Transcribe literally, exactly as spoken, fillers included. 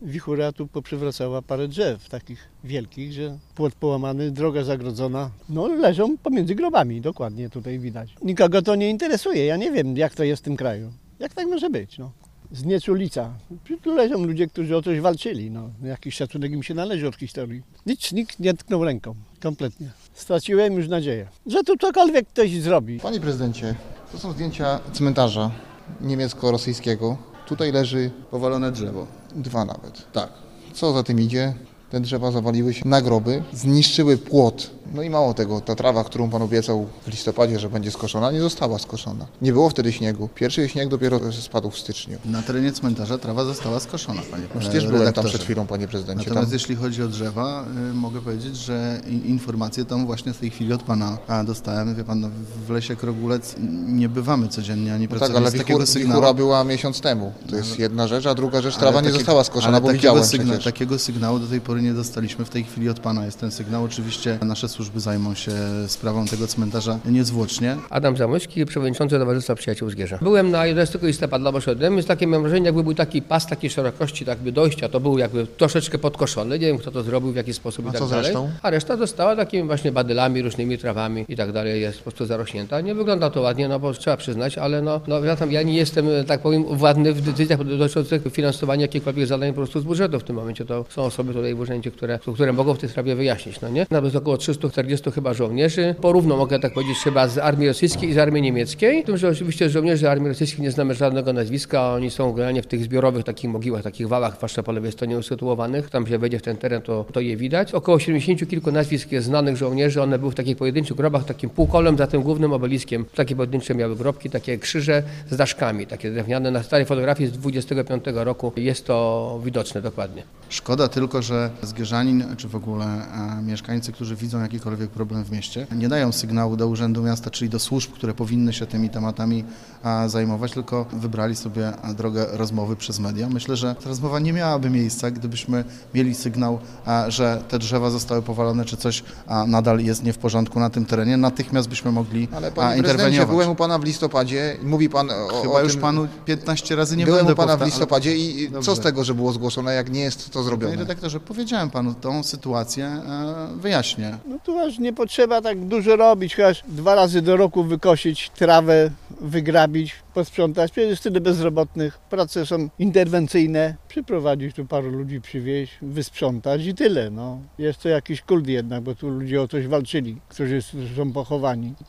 wichura tu poprzywracała parę drzew takich wielkich, że płot połamany, droga zagrodzona. No leżą pomiędzy grobami, dokładnie tutaj widać. Nikogo to nie interesuje, ja nie wiem jak to jest w tym kraju. Jak tak może być, no. Znieczulica. Tu leżą ludzie, którzy o coś walczyli. No. Jakiś szacunek im się należy od historii. Nic nikt nie tknął ręką. Kompletnie. Straciłem już nadzieję, że tu cokolwiek ktoś zrobi. Panie prezydencie, to są zdjęcia cmentarza niemiecko-rosyjskiego. Tutaj leży powalone drzewo. dwa nawet. Tak. Co za tym idzie? Te drzewa zawaliły się na groby, zniszczyły płot. No i mało tego, ta trawa, którą pan obiecał w listopadzie, że będzie skoszona, nie została skoszona. Nie było wtedy śniegu. Pierwszy śnieg dopiero spadł w styczniu. Na terenie cmentarza trawa została skoszona, panie No przecież byłem tam przed chwilą, panie prezydencie. Natomiast tam... jeśli chodzi o drzewa, y, mogę powiedzieć, że informacje tam właśnie w tej chwili od pana a, dostałem. Wie pan, no, w lesie Krogulec nie bywamy codziennie, ani No pracować tak, ale z takiego wichur, sygnału. wichura była miesiąc temu. To jest jedna rzecz, a druga rzecz, Ale trawa nie takie- została skoszona, ale bo takiego widziałem sygna- przecież. Takiego sygnału do tej pory nie dostaliśmy. W tej chwili od pana jest ten sygnał. Oczywiście nasze służby zajmą się sprawą tego cmentarza niezwłocznie. Adam Zamoyski, przewodniczący Towarzystwa Przyjaciół Zgierza. Byłem na jedenastego listopada, poszedłem, jest takie mam wrażenie, jakby był taki pas takiej szerokości, tak by dojścia, to był jakby troszeczkę podkoszony, nie wiem kto to zrobił, w jaki sposób A i tak co z dalej. resztą? A reszta została takimi właśnie badylami, różnymi trawami i tak dalej, jest po prostu zarośnięta. Nie wygląda to ładnie, no bo trzeba przyznać, ale no, no ja, tam, ja nie jestem, tak powiem, władny w decyzjach dotyczących finansowania jakichkolwiek zadań po prostu z budżetu w tym momencie. To są osoby tutaj w urzędzie, które, które mogą w tej sprawie wyjaśnić, no nie? Nawet około trzystu czterdziestu chyba żołnierzy, porówno mogę tak powiedzieć chyba z armii rosyjskiej i z armii niemieckiej. W tym, że oczywiście żołnierzy armii rosyjskiej nie znamy żadnego nazwiska, oni są generalnie w tych zbiorowych takich mogiłach, takich wałach, zwłaszcza po lewej stronie usytuowanych. Tam się wejdzie w ten teren, to, to je widać. Około siedemdziesięciu kilku nazwisk jest znanych żołnierzy, one były w takich pojedynczych grobach, takim półkolem za tym głównym obeliskiem. Takie pojedyncze miały grobki, takie krzyże z daszkami, takie drewniane. Na starej fotografii z dwudziestego piątego roku jest to widoczne dokładnie. Szkoda tylko, że Zgierzanin, czy w ogóle e, mieszkańcy, którzy widzą jakikolwiek problem w mieście, nie dają sygnału do Urzędu Miasta, czyli do służb, które powinny się tymi tematami a, zajmować, tylko wybrali sobie a, drogę rozmowy przez media. Myślę, że ta rozmowa nie miałaby miejsca, gdybyśmy mieli sygnał, a, że te drzewa zostały powalone, czy coś a, nadal jest nie w porządku na tym terenie. Natychmiast byśmy mogli Ale a, panie prezydencie, interweniować. byłem u pana w listopadzie, mówi pan o, Chyba o już tym... panu piętnaście razy nie Byłem będę u pana w powtarzał, listopadzie i Dobrze. co z tego, że było zgłoszone, jak nie jest to Panie zrobione? redaktorze, powiedziałem panu tą sytuację, e, wyjaśnię. No tu aż nie potrzeba tak dużo robić, chociaż dwa razy do roku wykosić trawę, wygrabić, posprzątać. Przecież jest tyle bezrobotnych, prace są interwencyjne. Przyprowadzić tu paru ludzi, przywieźć, wysprzątać i tyle. No. Jest to jakiś kult jednak, bo tu ludzie o coś walczyli, którzy są pochowani.